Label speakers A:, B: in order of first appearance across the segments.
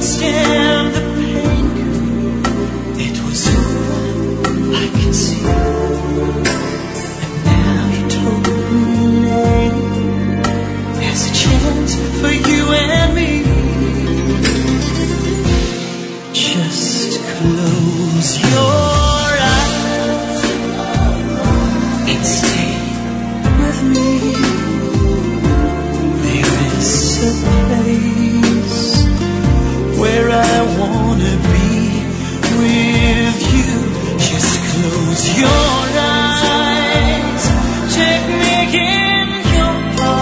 A: stand the pain. It was over, I can see. And now you told me there's a chance for you and me. Just close your eyes and stay with me. There is a place where I wanna be with you. Just close your eyes, take me in your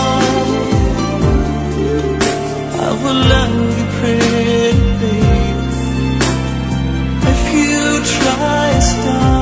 A: arms. I will love you, pretty baby, if you try a start.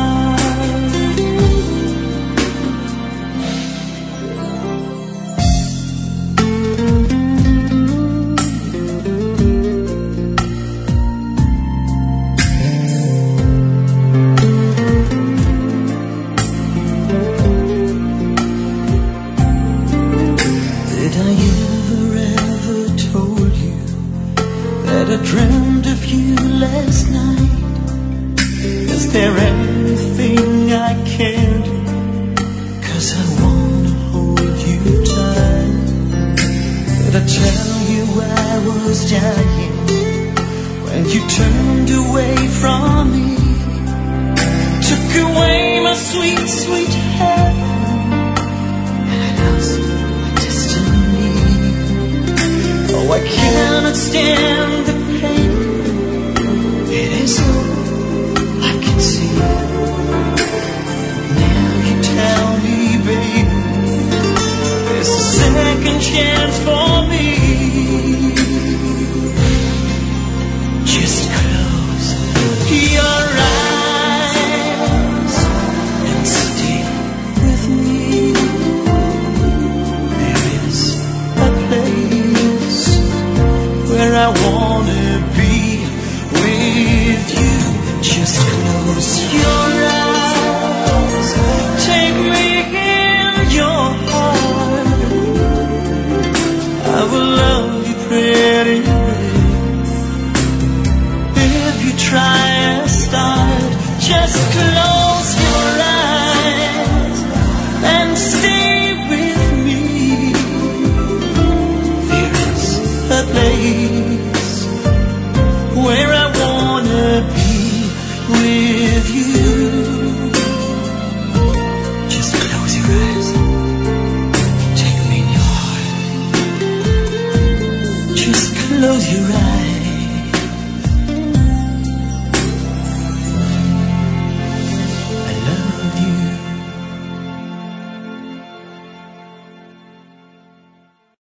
A: Did I ever told you that I dreamed of you last night? Is there anything I can do? 'Cause I wanna hold you tight. Did I tell you I was dying when you turned away from me? Took away my sweet, sweet heaven, and I lost my destiny. Oh, I cannot stand the pain. It is all I can see. Now you tell me, baby, there's a second chance for me. Just close your eyes and stay with me. There is a place where I wanna be with you. Just close your eyes, take me in your heart. I will love you, pretty baby, if you try and start. Just close your eyes and stay with me. There is a place where I wanna be with you. Just close your eyes, take me in your heart. Just close your eyes.